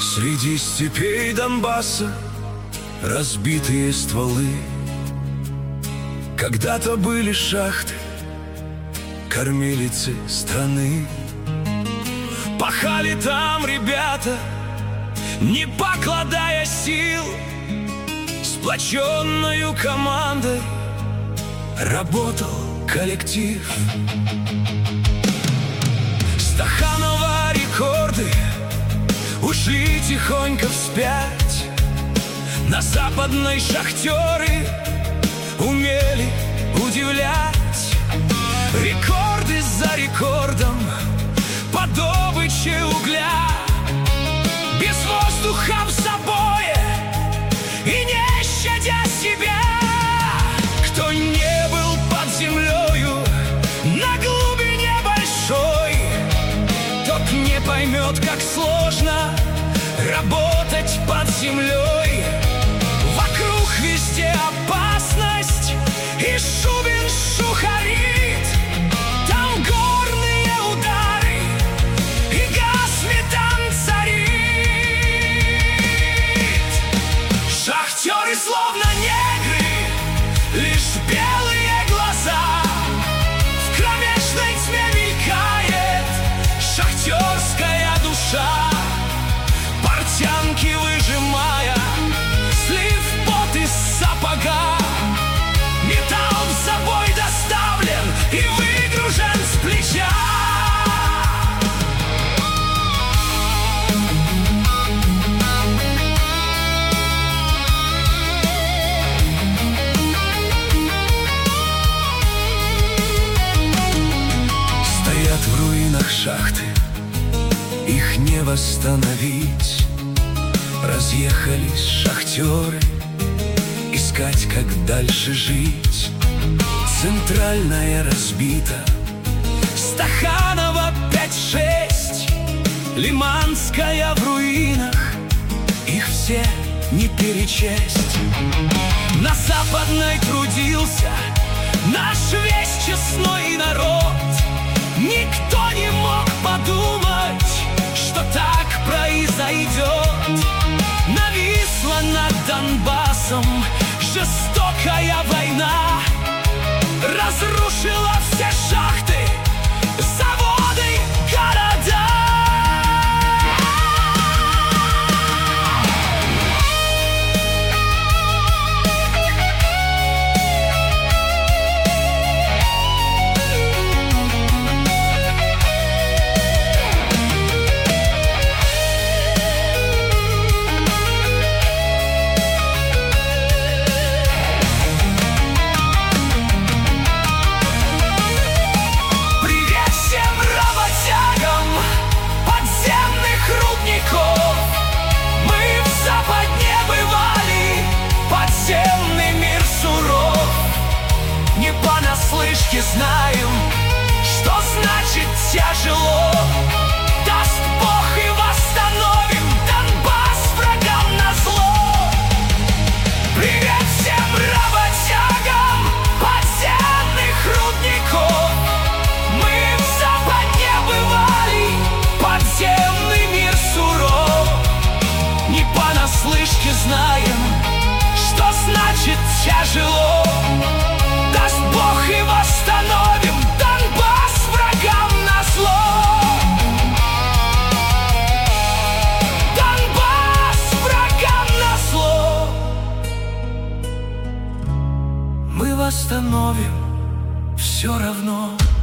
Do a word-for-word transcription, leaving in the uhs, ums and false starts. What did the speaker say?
Среди степей Донбасса разбитые стволы. Когда-то были шахты, кормилицы страны. Пахали там ребята, не покладая сил. Сплоченною командой работал коллектив. Стаханова рекорды ушли тихонько вспять. На западной шахтеры умели удивлять. Рекорды за рекордом по добыче угля. Без воздуха в забое и не щадя себя. Кто не был под землею на глубине большой, тот не поймет, как сложно работать под землей. Вокруг везде опасность, и Шубин шухарит. Там горные удары, и газ метан царит. Шахтеры словно негры, лишь белые глаза. В кромешной тьме мелькает шахтерская душа. Портянки выжимая, слив пот из сапога. Металл в забой доставлен и выгружен с плеча. Стоят в руинах шахты, их не восстановить. Разъехались шахтеры искать, как дальше жить. Центральная разбита, Стаханова пять-шесть, Лиманская в руинах, их все не перечесть. На западной трудился наш весь честной народ. Никто не мог подумать, что так произойдет. Нависла над Донбассом жестокая война. Разрушила все шахты, заводы, города. Слышки знаем, что значит тяжело. Даст Бог и восстановим Донбасс врагам назло. Привет всем работягам подземных рудников. Мы в Западне бывали, подземный мир суров. Не понаслышке знаем, что значит тяжело. Даст Бог и восстановим Донбасс врагам назло. Донбасс врагам назло. Мы восстановим все равно.